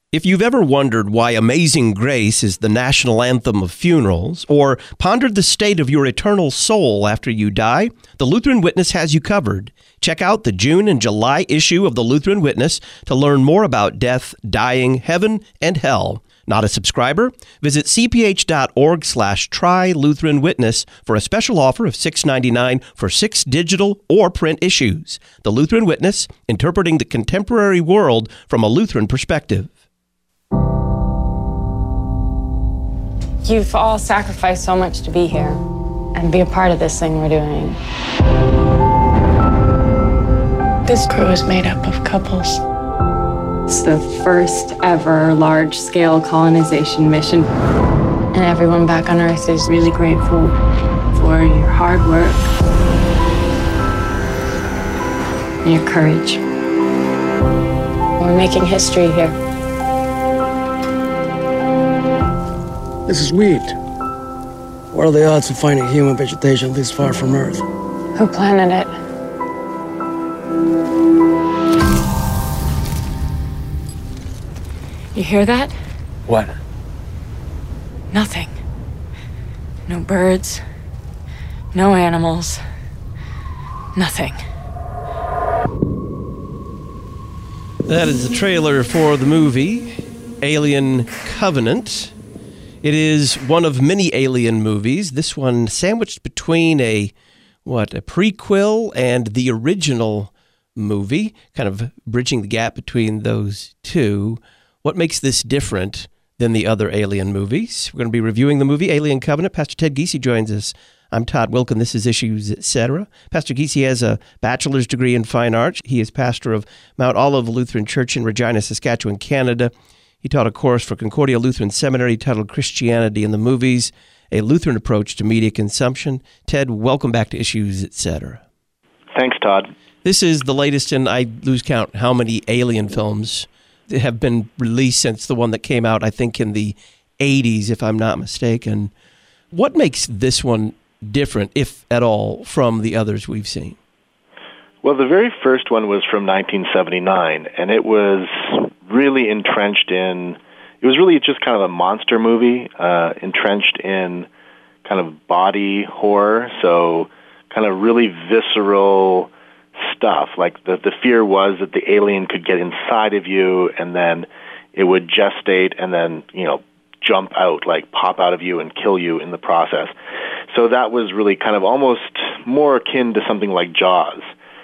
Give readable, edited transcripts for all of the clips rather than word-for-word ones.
If you've ever wondered why Amazing Grace is the national anthem of funerals, or pondered the state of your eternal soul after you die, the Lutheran Witness has you covered. Check out the June and July issue of the Lutheran Witness to learn more about death, dying, heaven, and hell. Not a subscriber? Visit cph.org/try-Lutheran-Witness for a special offer of $6.99 for 6 digital or print issues. The Lutheran Witness, interpreting the contemporary world from a Lutheran perspective. You've all sacrificed so much to be here and be a part of this thing we're doing. This crew is made up of couples. It's the first ever large-scale colonization mission. And everyone back on Earth is Really grateful for your hard work and your courage. We're making history here. This is wheat. What are the odds of finding human vegetation this far from Earth? Who planted it? You hear that? What? Nothing. No birds. No animals. Nothing. That is the trailer for the movie Alien Covenant. It is one of many Alien movies. This one sandwiched between a prequel and the original movie, kind of bridging the gap between those two. What makes this different than the other Alien movies? We're going to be reviewing the movie Alien Covenant. Pastor Ted Giese joins us. I'm Todd Wilken. This is Issues, Etc. Pastor Giese has a bachelor's degree in fine arts. He is pastor of Mount Olive Lutheran Church in Regina, Saskatchewan, Canada. He taught a course for Concordia Lutheran Seminary titled Christianity in the Movies, a Lutheran Approach to Media Consumption. Ted, welcome back to Issues, Etc. Thanks, Todd. This is the latest in, I lose count, how many Alien films have been released since the one that came out, I think, in the 80s, if I'm not mistaken. What makes this one different, if at all, from the others we've seen? Well, the very first one was from 1979, and it was really entrenched in, it was really just kind of a monster movie, entrenched in kind of body horror, so kind of really visceral stuff. Like the fear was that the alien could get inside of you, and then it would gestate and then, jump out, like pop out of you and kill you in the process. So that was really kind of almost more akin to something like Jaws.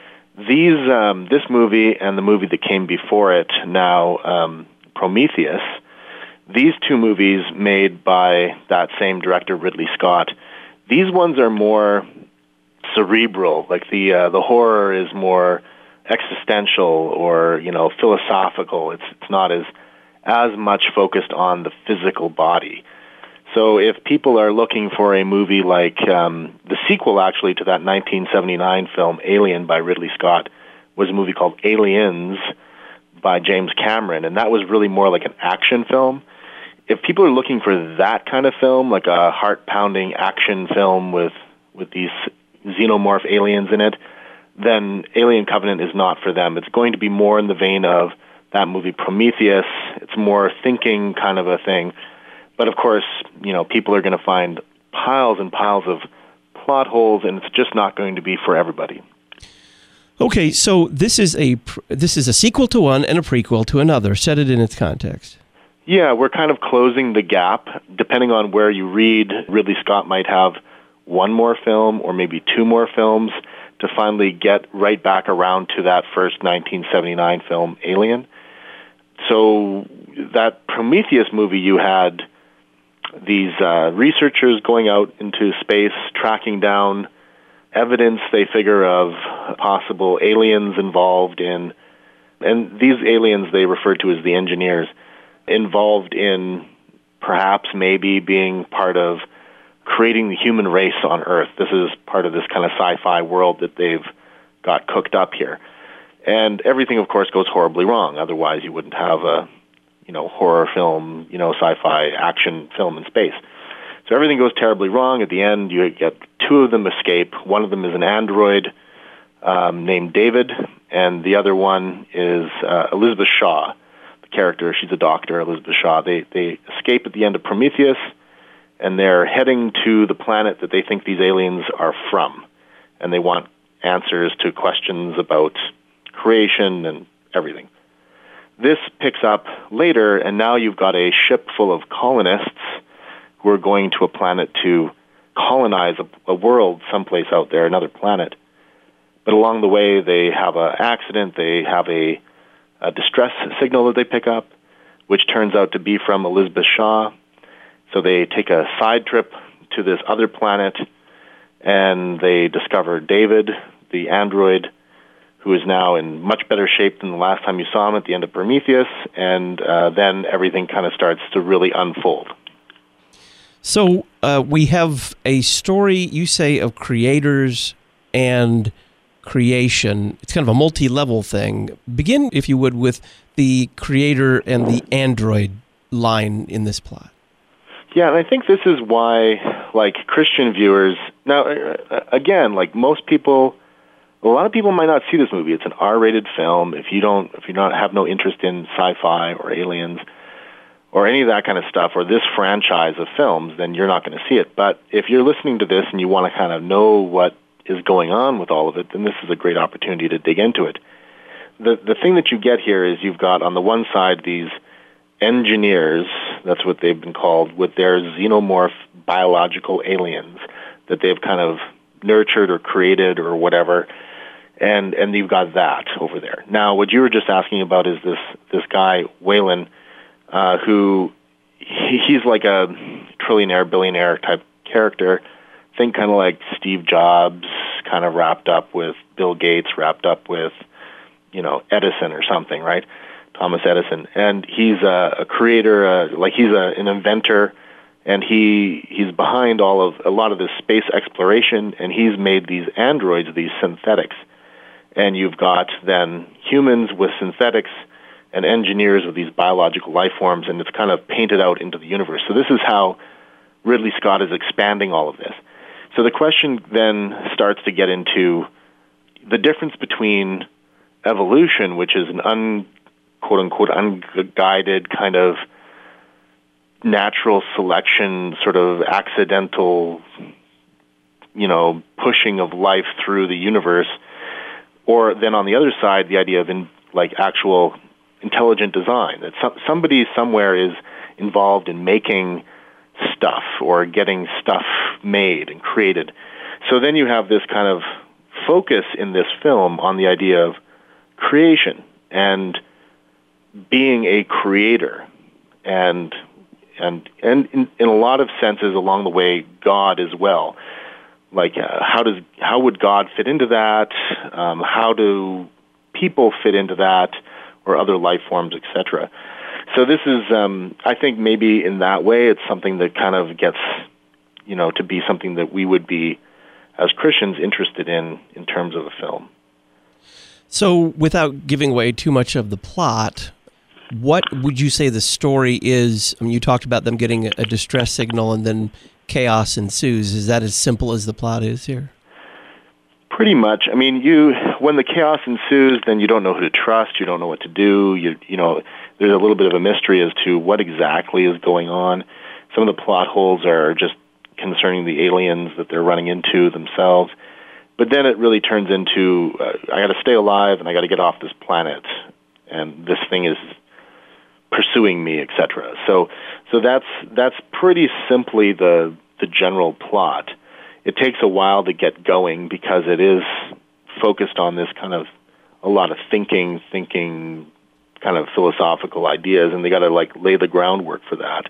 This movie and the movie that came before it, now Prometheus, these two movies made by that same director, Ridley Scott, these ones are more cerebral. Like the horror is more existential or philosophical. It's not as much focused on the physical body. So if people are looking for a movie like the sequel, actually, to that 1979 film, Alien by Ridley Scott, was a movie called Aliens by James Cameron, and that was really more like an action film. If people are looking for that kind of film, like a heart-pounding action film with these xenomorph aliens in it, then Alien Covenant is not for them. It's going to be more in the vein of that movie Prometheus. It's more thinking kind of a thing. But of course, people are going to find piles and piles of plot holes, and it's just not going to be for everybody. Okay, so this is a sequel to one and a prequel to another. Set it in its context. Yeah, we're kind of closing the gap. Depending on where you read, Ridley Scott might have one more film or maybe two more films to finally get right back around to that first 1979 film, Alien. So that Prometheus movie, you had these researchers going out into space, tracking down evidence they figure of possible aliens involved in, and these aliens they refer to as the engineers, involved in perhaps maybe being part of creating the human race on Earth. This is part of this kind of sci-fi world that they've got cooked up here. And everything, of course, goes horribly wrong. Otherwise, you wouldn't have a horror film, sci-fi action film in space. So everything goes terribly wrong. At the end, you get two of them escape. One of them is an android named David, and the other one is Elizabeth Shaw, the character, she's a doctor, Elizabeth Shaw, they escape at the end of Prometheus, and they're heading to the planet that they think these aliens are from. And they want answers to questions about creation and everything. This picks up later, and now you've got a ship full of colonists who are going to a planet to colonize a world someplace out there, another planet. But along the way, they have an accident, they have a distress signal that they pick up, which turns out to be from Elizabeth Shaw. So they take a side trip to this other planet, and they discover David, the android, who is now in much better shape than the last time you saw him at the end of Prometheus, and then everything kind of starts to really unfold. So we have a story, you say, of creators and creation. It's kind of a multi-level thing. Begin, if you would, with the creator and the android line in this plot. Yeah, and I think this is why, like, Christian viewers, now, again, like most people, a lot of people might not see this movie. It's an R-rated film. If you have no interest in sci-fi or aliens or any of that kind of stuff, or this franchise of films, then you're not going to see it. But if you're listening to this and you want to kind of know what is going on with all of it, then this is a great opportunity to dig into it. The thing that you get here is you've got, on the one side, these engineers, that's what they've been called, with their xenomorph biological aliens that they've kind of nurtured or created or whatever, and you've got that over there. Now, what you were just asking about is this guy, Weyland, who he's like a trillionaire, billionaire type character. Think kind of like Steve Jobs, kind of wrapped up with Bill Gates, wrapped up with, Edison or something, right? Thomas Edison. And he's a creator, he's an inventor, and he's behind a lot of this space exploration, and he's made these androids, these synthetics. And you've got then humans with synthetics and engineers with these biological life forms, and it's kind of painted out into the universe. So this is how Ridley Scott is expanding all of this. So the question then starts to get into the difference between evolution, which is an quote-unquote unguided kind of natural selection, sort of accidental, pushing of life through the universe, or then on the other side, the idea of actual intelligent design, that somebody somewhere is involved in making stuff or getting stuff made and created. So then you have this kind of focus in this film on the idea of creation and being a creator, and in a lot of senses along the way, God as well. Like how would God fit into that? How do people fit into that, or other life forms, etc.? So this is, I think, maybe in that way, it's something that kind of gets, to be something that we would be, as Christians, interested in terms of a film. So, without giving away too much of the plot, what would you say the story is? I mean, you talked about them getting a distress signal and then chaos ensues. Is that as simple as the plot is here? Pretty much. I mean, when the chaos ensues, then you don't know who to trust. You don't know what to do. There's a little bit of a mystery as to what exactly is going on. Some of the plot holes are just concerning the aliens that they're running into themselves. But then it really turns into, I got to stay alive and I got to get off this planet, and this thing is pursuing me, etc. So that's pretty simply the general plot. It takes a while to get going because it is focused on this kind of a lot of thinking kind of philosophical ideas, and they got to lay the groundwork for that.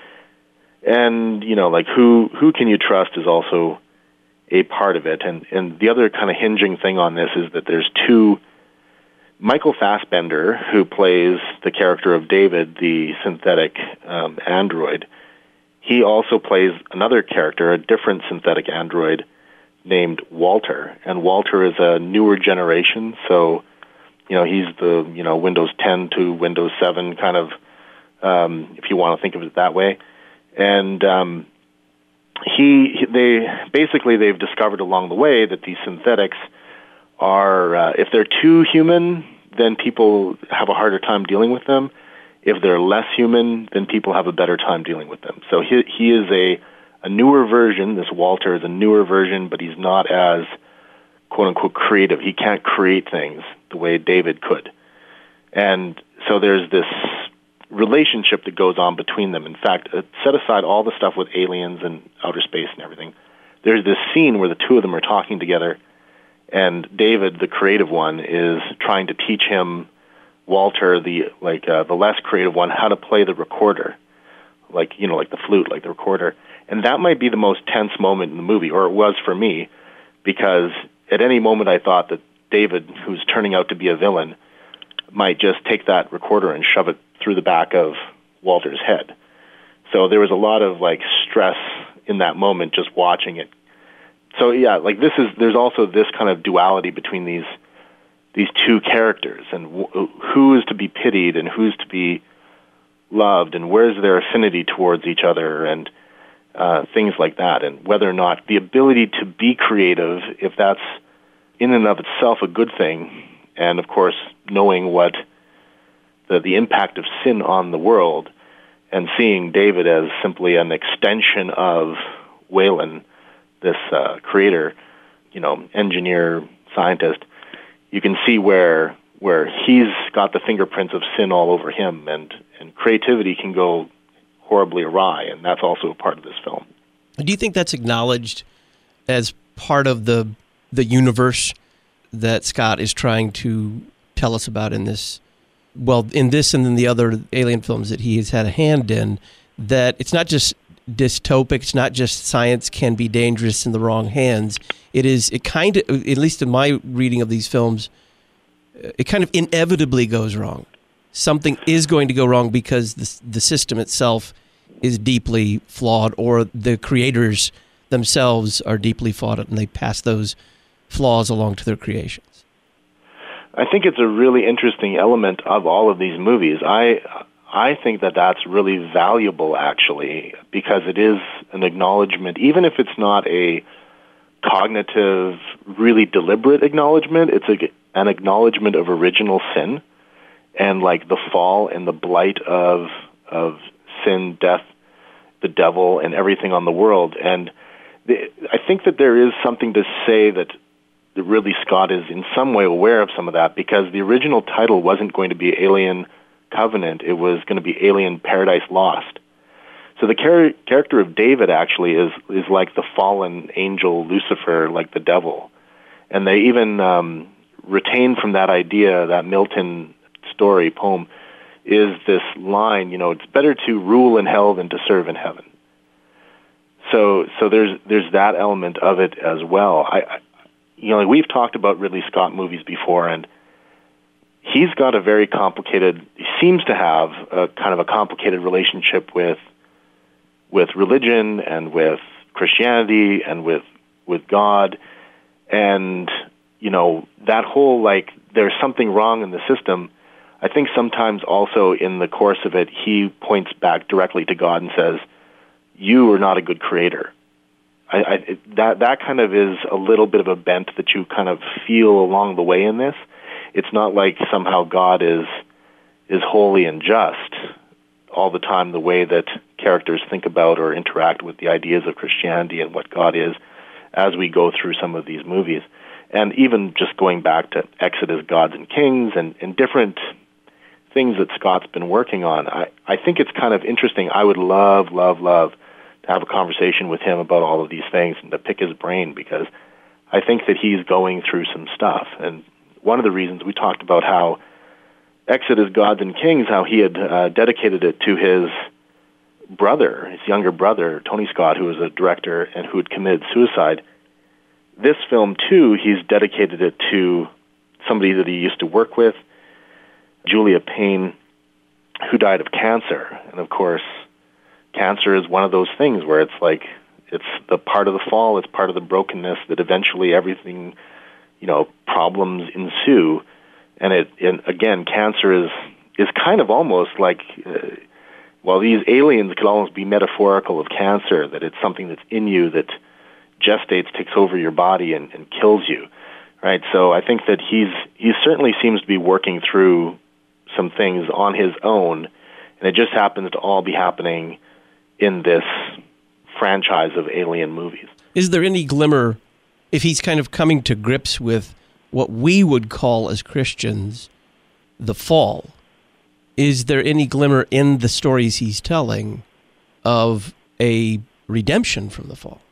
And who can you trust is also a part of it. And the other kind of hinging thing on this is that there's two. Michael Fassbender, who plays the character of David, the synthetic android, he also plays another character, a different synthetic android named Walter. And Walter is a newer generation, so he's the Windows 10 to Windows 7 kind of, if you want to think of it that way. And they've discovered along the way that these synthetics are, if they're too human, then people have a harder time dealing with them. if they're less human, then people have a better time dealing with them. So he is a newer version. This Walter is a newer version, but he's not as quote-unquote creative. He can't create things the way David could. And so there's this relationship that goes on between them. In fact, set aside all the stuff with aliens and outer space and everything, there's this scene where the two of them are talking together, and David, the creative one, is trying to teach him, Walter, the less creative one, how to play the recorder, like the flute, like the recorder. And that might be the most tense moment in the movie, or it was for me, because at any moment I thought that David, who's turning out to be a villain, might just take that recorder and shove it through the back of Walter's head. So there was a lot of stress in that moment just watching it. So yeah, there's also this kind of duality between these two characters, and who is to be pitied and who's to be loved, and where's their affinity towards each other, and things like that, and whether or not the ability to be creative, if that's in and of itself a good thing, and of course knowing what the impact of sin on the world, and seeing David as simply an extension of Weyland, this creator, engineer, scientist. You can see where he's got the fingerprints of sin all over him, and creativity can go horribly awry, and that's also a part of this film. Do you think that's acknowledged as part of the universe that Scott is trying to tell us about in this? Well, in this and in the other Alien films that he has had a hand in, that it's not just dystopic, it's not just science can be dangerous in the wrong hands. It kind of, at least in my reading of these films, it kind of inevitably goes wrong. Something is going to go wrong because the system itself is deeply flawed, or the creators themselves are deeply flawed, and they pass those flaws along to their creations. I think it's a really interesting element of all of these movies. I think that that's really valuable, actually, because it is an acknowledgement, even if it's not a cognitive, really deliberate acknowledgement, it's an acknowledgement of original sin, and the fall and the blight of sin, death, the devil, and everything on the world. And I think that there is something to say that really Scott is in some way aware of some of that, because the original title wasn't going to be Alien Covenant, it was going to be Alien Paradise Lost. So the character of David actually is like the fallen angel Lucifer, like the devil. And they even retain from that idea, that Milton story, poem, is this line, it's better to rule in hell than to serve in heaven. So there's that element of it as well. We've talked about Ridley Scott movies before, and he's got he seems to have a kind of a complicated relationship with religion and with Christianity and with God, and that whole there's something wrong in the system. I think sometimes also in the course of it, he points back directly to God and says, "You are not a good creator." That kind of is a little bit of a bent that you kind of feel along the way in this. It's not like somehow God is holy and just all the time, the way that characters think about or interact with the ideas of Christianity and what God is as we go through some of these movies. And even just going back to Exodus, Gods and Kings, and different things that Scott's been working on, I think it's kind of interesting. I would love to have a conversation with him about all of these things and to pick his brain, because I think that he's going through some stuff. And one of the reasons we talked about how Exodus, Gods and Kings, how he had dedicated it to his brother, his younger brother, Tony Scott, who was a director and who had committed suicide. This film, too, he's dedicated it to somebody that he used to work with, Julia Payne, who died of cancer. And, of course, cancer is one of those things where it's it's the part of the fall, it's part of the brokenness that eventually everything, problems ensue. And again, cancer is kind of almost like, these aliens could almost be metaphorical of cancer, that it's something that's in you that gestates, takes over your body and kills you, right? So I think that he certainly seems to be working through some things on his own, And it just happens to all be happening in this franchise of alien movies. Is there any glimmer, if he's kind of coming to grips with what we would call as Christians the fall, is there any glimmer in the stories he's telling of a redemption from the fall?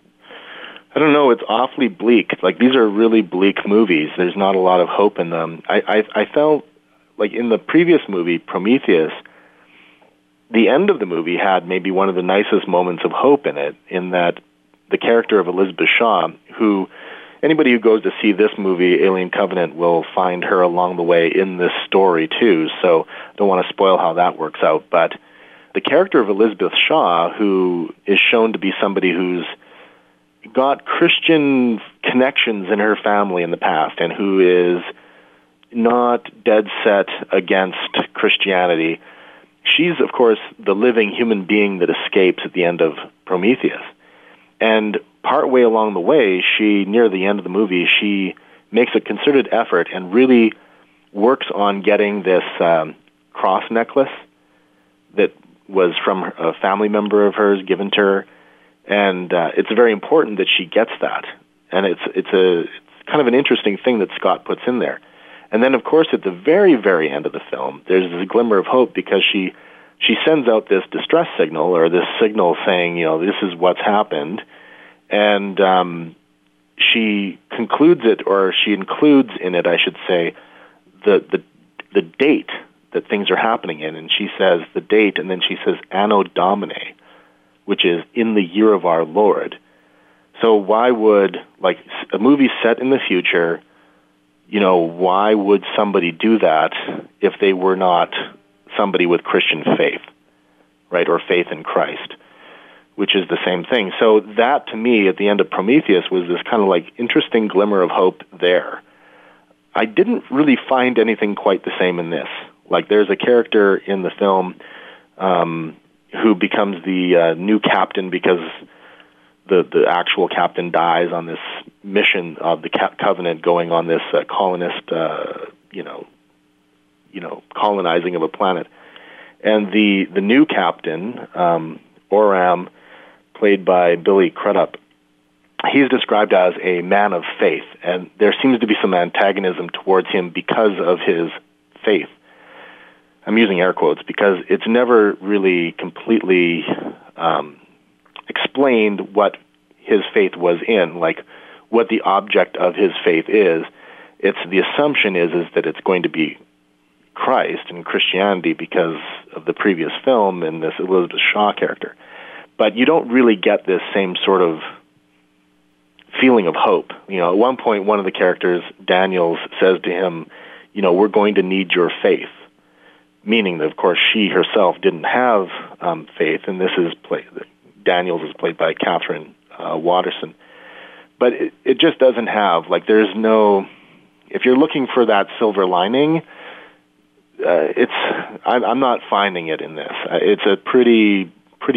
I don't know. It's awfully bleak. Like, these are really bleak movies. There's not a lot of hope in them. I felt like in the previous movie, Prometheus, the end of the movie had maybe one of the nicest moments of hope in it, in that the character of Elizabeth Shaw, who anybody who goes to see this movie, Alien Covenant, will find her along the way in this story too, so I don't want to spoil how that works out. But the character of Elizabeth Shaw, who is shown to be somebody who's got Christian connections in her family in the past and who is not dead set against Christianity, she's, of course, the living human being that escapes at the end of Prometheus. And partway along the way, near the end of the movie, she makes a concerted effort and really works on getting this cross necklace that was from a family member of hers given to her. And it's very important that she gets that. And it's kind of an interesting thing that Scott puts in there. And then, of course, at the very, very end of the film, there's this glimmer of hope because she sends out this distress signal, or this signal saying, this is what's happened. And she concludes it, or she includes in it, I should say, the date that things are happening in. And she says the date, and then she says Anno Domini, which is in the year of our Lord. So why would, like, a movie set in the future, why would somebody do that if they were not somebody with Christian faith, right, or faith in Christ, which is the same thing. So that, to me, at the end of Prometheus, was this kind of like interesting glimmer of hope there. I didn't really find anything quite the same in this. Like, there's a character in the film who becomes the new captain because the actual captain dies on this mission of the Covenant, going on this colonist, colonizing of a planet. And the new captain, Oram, played by Billy Crudup, he's described as a man of faith, and there seems to be some antagonism towards him because of his faith. I'm using air quotes because it's never really completely explained what his faith was in, like what the object of his faith is. It's the assumption is that it's going to be Christ and Christianity because of the previous film and this Elizabeth Shaw character. But you don't really get this same sort of feeling of hope. At one point, one of the characters, Daniels, says to him, we're going to need your faith, meaning that, of course, she herself didn't have faith, and Daniels is played by Catherine Watterson. But it just doesn't have, there's no, if you're looking for that silver lining, I'm not finding it in this. It's a pretty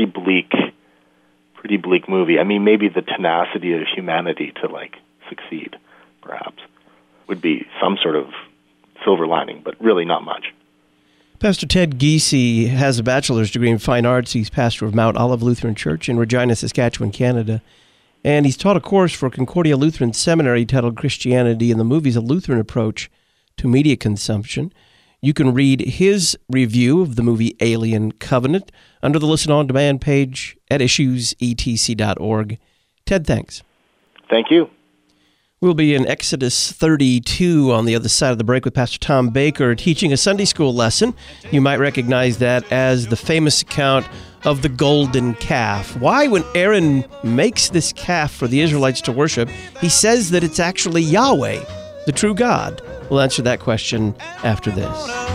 bleak movie. I mean, maybe the tenacity of humanity to succeed, perhaps, would be some sort of silver lining, but really not much. Pastor Ted Giese has a bachelor's degree in fine arts. He's pastor of Mount Olive Lutheran Church in Regina, Saskatchewan, Canada. And he's taught a course for Concordia Lutheran Seminary titled Christianity in the Movies, a Lutheran Approach to Media Consumption. You can read his review of the movie Alien Covenant under the Listen On Demand page at issuesetc.org. Ted, thanks. Thank you. We'll be in Exodus 32 on the other side of the break with Pastor Tom Baker teaching a Sunday school lesson. You might recognize that as the famous account of the golden calf. Why, when Aaron makes this calf for the Israelites to worship, he says that it's actually Yahweh, the true God? We'll answer that question after this.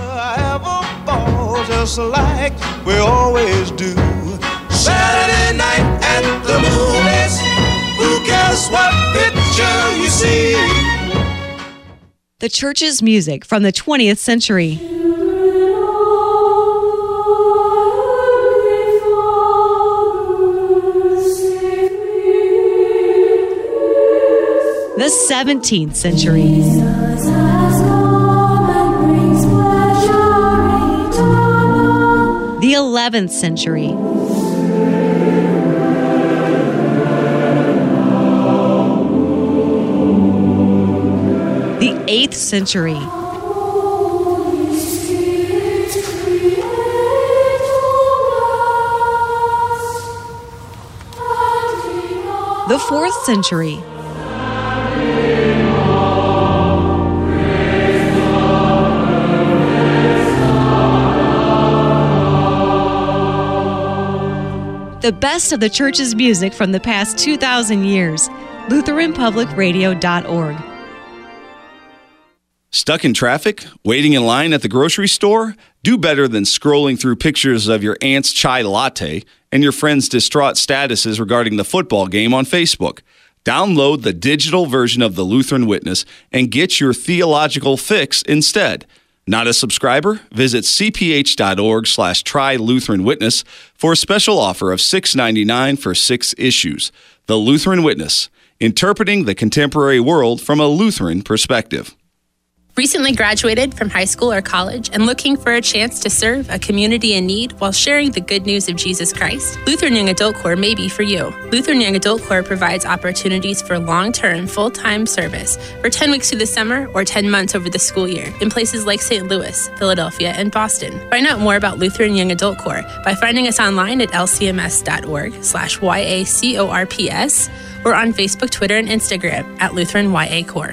Just like we always do. Saturday night at the movies. Who cares what picture you see? The church's music from the 20th century. The 17th century. 11th century. The 8th century. The 4th century. The best of the church's music from the past 2,000 years. LutheranPublicRadio.org. Stuck in traffic? Waiting in line at the grocery store? Do better than scrolling through pictures of your aunt's chai latte and your friend's distraught statuses regarding the football game on Facebook. Download the digital version of the Lutheran Witness and get your theological fix instead. Not a subscriber? Visit cph.org/try-Lutheran-Witness for a special offer of $6.99 for 6 issues. The Lutheran Witness, interpreting the contemporary world from a Lutheran perspective. Recently graduated from high school or college and looking for a chance to serve a community in need while sharing the good news of Jesus Christ? Lutheran Young Adult Corps may be for you. Lutheran Young Adult Corps provides opportunities for long-term, full-time service for 10 weeks through the summer or 10 months over the school year in places like St. Louis, Philadelphia, and Boston. Find out more about Lutheran Young Adult Corps by finding us online at lcms.org/YACORPS or on Facebook, Twitter, and Instagram at Lutheran YA Corps.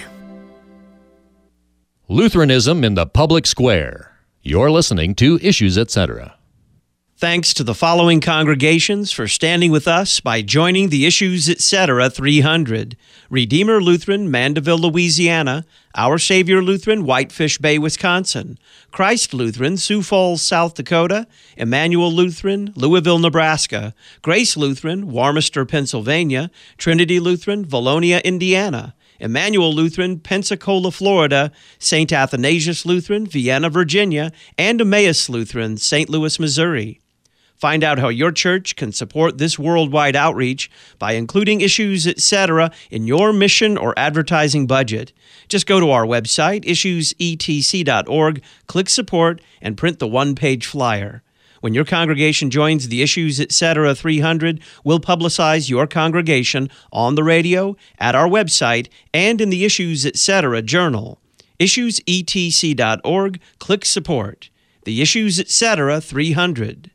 Lutheranism in the Public Square. You're listening to Issues, Etc. Thanks to the following congregations for standing with us by joining the Issues, Etc. 300. Redeemer Lutheran, Mandeville, Louisiana. Our Savior Lutheran, Whitefish Bay, Wisconsin. Christ Lutheran, Sioux Falls, South Dakota. Emmanuel Lutheran, Louisville, Nebraska. Grace Lutheran, Warmester, Pennsylvania. Trinity Lutheran, Valonia, Indiana. Emmanuel Lutheran, Pensacola, Florida, St. Athanasius Lutheran, Vienna, Virginia, and Emmaus Lutheran, St. Louis, Missouri. Find out how your church can support this worldwide outreach by including Issues, Etc. in your mission or advertising budget. Just go to our website, issuesetc.org, click Support, and print the one-page flyer. When your congregation joins the Issues, Etc. 300, we'll publicize your congregation on the radio, at our website, and in the Issues, Etc. journal. Issuesetc.org, click Support. The Issues, Etc. 300.